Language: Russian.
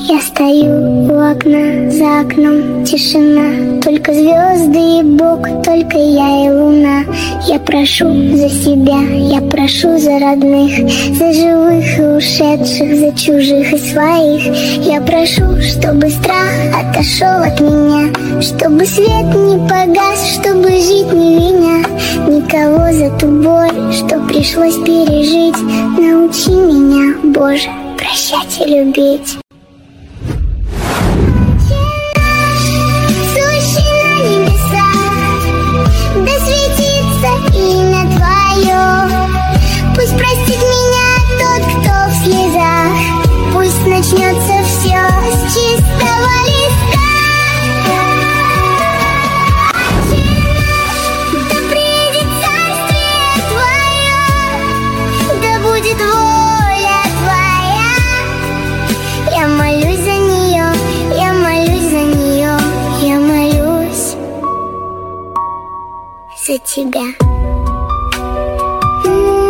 Я стою у окна, за окном тишина, только звезды и Бог, только я и луна. Я прошу за себя, я прошу за родных, за живых и ушедших, за чужих и своих. Я прошу, чтобы страх отошел от меня, чтобы свет не погас, чтобы жить не виня никого за ту боль, что пришлось пережить. Научи меня, Боже, прощать и любить. Пусть простит меня тот, кто в слезах. Пусть начнется все с чистого листа. Да придет царствие твое, да будет воля твоя. Я молюсь за нее, я молюсь за нее, я молюсь за тебя.